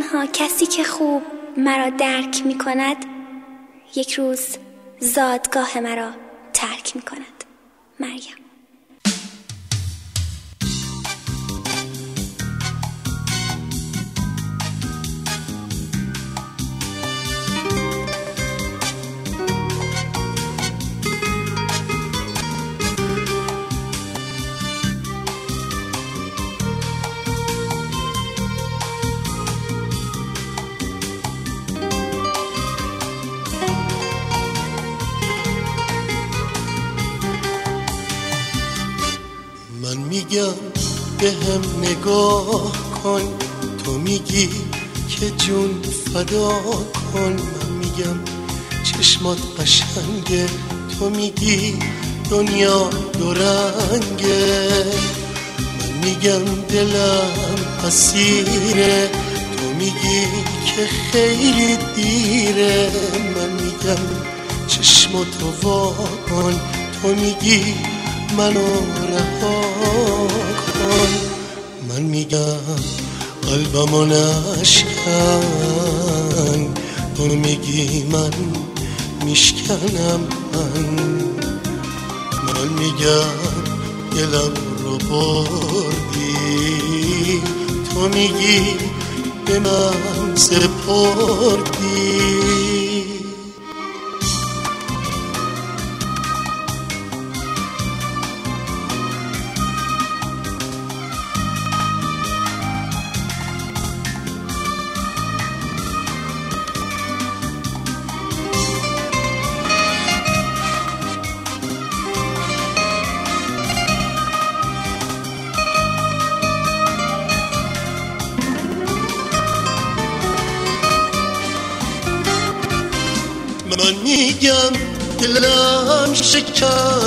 تنها کسی که خوب مرا درک می کند یک روز زادگاه مرا ترک می کند. مریم. من میگم به هم نگاه کن، تو میگی که جون فدا کن. من میگم چشمات قشنگه، تو میگی دنیا دو رنگه. من میگم دلم اسیره، تو میگی که خیلی دیره. من میگم چشماتو وا کن، تو میگی منو رها کن. من میگم قلبمو نشکن، تو میگی من میشکنم. من میگم دلم رو بردی، تو میگی به من سپردی. من میگم دلم شکست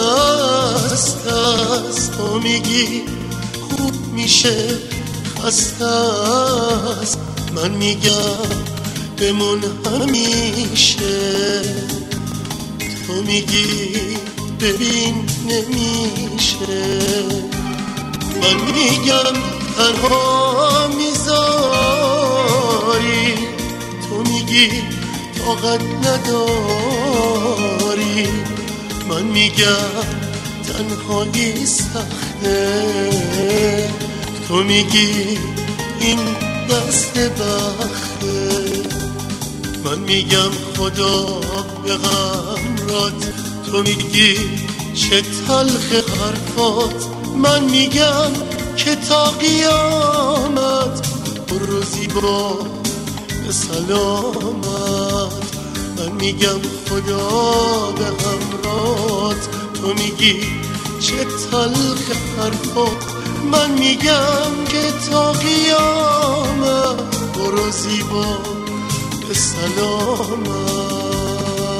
است، تو میگی خوب میشه خسته است. من میگم بمون همیشه، تو میگی ببین نمیشه. من میگم تنها میذاری، تو میگی طاقت نداری. من میگم تنهایی سخته، تو میگی این دست بخته. من میگم خدا به غمرات، تو میگی چه تلخ حرفات. من میگم که تا قیامت برو زیبا به سلامت. من میگم خدا به همراهت، تو میگی چه تلخ حرفات. من میگم که تا قیامت برو زیبا به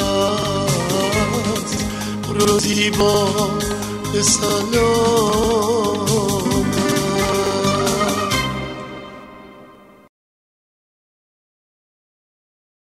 سلامت، برو زیبا به سلامت.